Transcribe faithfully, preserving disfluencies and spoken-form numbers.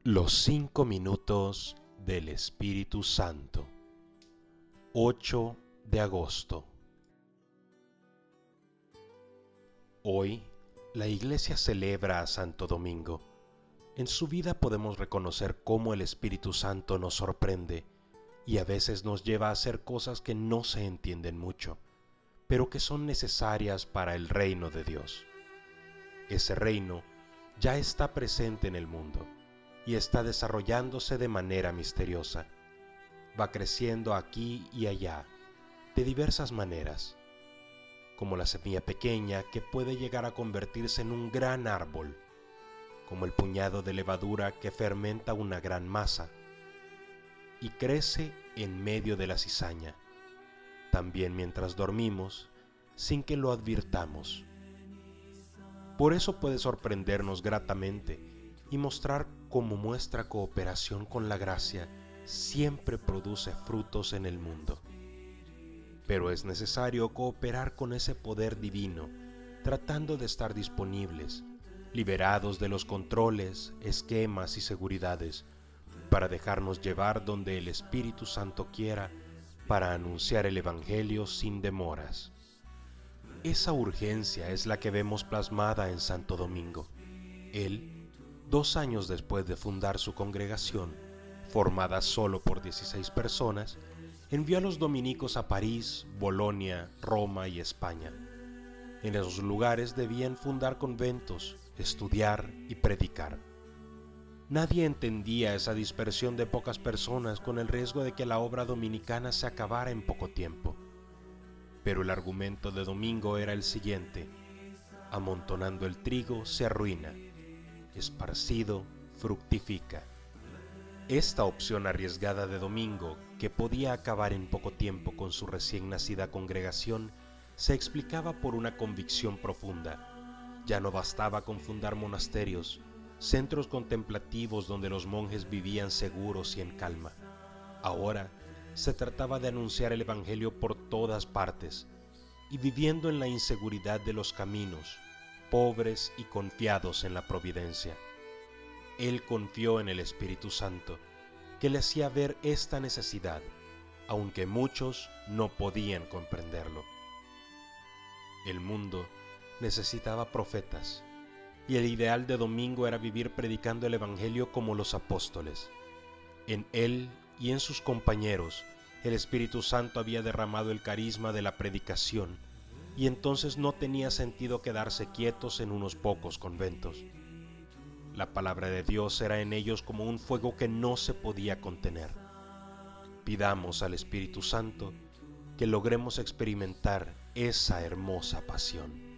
Los cinco minutos del Espíritu Santo. ocho de agosto. Hoy, la Iglesia celebra a Santo Domingo. En su vida podemos reconocer cómo el Espíritu Santo nos sorprende y a veces nos lleva a hacer cosas que no se entienden mucho, pero que son necesarias para el reino de Dios. Ese reino ya está presente en el mundo y está desarrollándose de manera misteriosa. Va creciendo aquí y allá, de diversas maneras, como la semilla pequeña que puede llegar a convertirse en un gran árbol, como el puñado de levadura que fermenta una gran masa, y crece en medio de la cizaña, también mientras dormimos, sin que lo advirtamos. Por eso puede sorprendernos gratamente y mostrar cómo nuestra cooperación con la gracia siempre produce frutos en el mundo. Pero es necesario cooperar con ese poder divino, tratando de estar disponibles, liberados de los controles, esquemas y seguridades, para dejarnos llevar donde el Espíritu Santo quiera, para anunciar el Evangelio sin demoras. Esa urgencia es la que vemos plasmada en Santo Domingo. Él, dos años después de fundar su congregación, formada solo por dieciséis personas, envió a los dominicos a París, Bolonia, Roma y España. En esos lugares debían fundar conventos, estudiar y predicar. Nadie entendía esa dispersión de pocas personas con el riesgo de que la obra dominicana se acabara en poco tiempo. Pero el argumento de Domingo era el siguiente: amontonando el trigo se arruina, esparcido fructifica. Esta opción arriesgada de Domingo, que podía acabar en poco tiempo con su recién nacida congregación, se explicaba por una convicción profunda. Ya no bastaba con fundar monasterios, centros contemplativos donde los monjes vivían seguros y en calma. Ahora se trataba de anunciar el Evangelio por todas partes y viviendo en la inseguridad de los caminos, pobres y confiados en la providencia. Él confió en el Espíritu Santo, que le hacía ver esta necesidad, aunque muchos no podían comprenderlo. El mundo necesitaba profetas, y el ideal de Domingo era vivir predicando el Evangelio como los apóstoles. En él y en sus compañeros, el Espíritu Santo había derramado el carisma de la predicación, y entonces no tenía sentido quedarse quietos en unos pocos conventos. La palabra de Dios era en ellos como un fuego que no se podía contener. Pidamos al Espíritu Santo que logremos experimentar esa hermosa pasión.